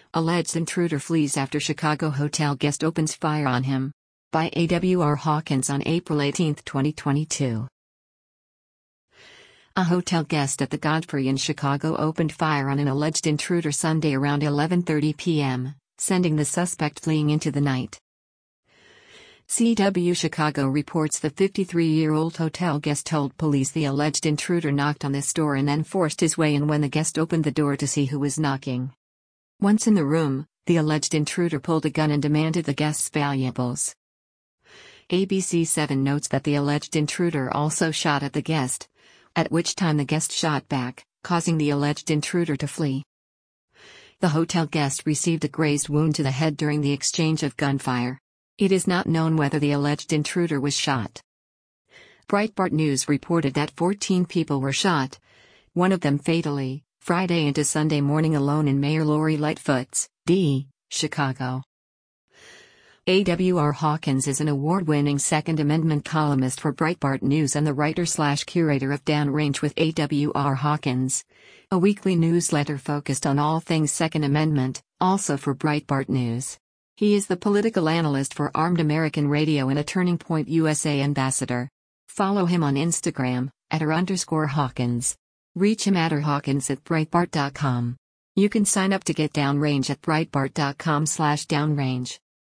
Alleged intruder flees after Chicago hotel guest opens fire on him. By A.W.R. Hawkins on April 18, 2022. A hotel guest at the Godfrey in Chicago opened fire on an alleged intruder Sunday around 11:30 p.m., sending the suspect fleeing into the night. CW Chicago reports the 53-year-old hotel guest told police the alleged intruder knocked on this door and then forced his way in when the guest opened the door to see who was knocking. Once in the room, the alleged intruder pulled a gun and demanded the guest's valuables. ABC7 notes that the alleged intruder also shot at the guest, at which time the guest shot back, causing the alleged intruder to flee. The hotel guest received a grazed wound to the head during the exchange of gunfire. It is not known whether the alleged intruder was shot. Breitbart News reported that 14 people were shot, one of them fatally, Friday into Sunday morning alone in Mayor Lori Lightfoot's, D., Chicago. A.W.R. Hawkins is an award-winning Second Amendment columnist for Breitbart News and the writer/curator of Downrange with A.W.R. Hawkins, a weekly newsletter focused on all things Second Amendment, also for Breitbart News. He is the political analyst for Armed American Radio and a Turning Point USA ambassador. Follow him on Instagram, @r_Hawkins. Reach him @Hawkins@Breitbart.com. You can sign up to get Downrange at Breitbart.com/Downrange.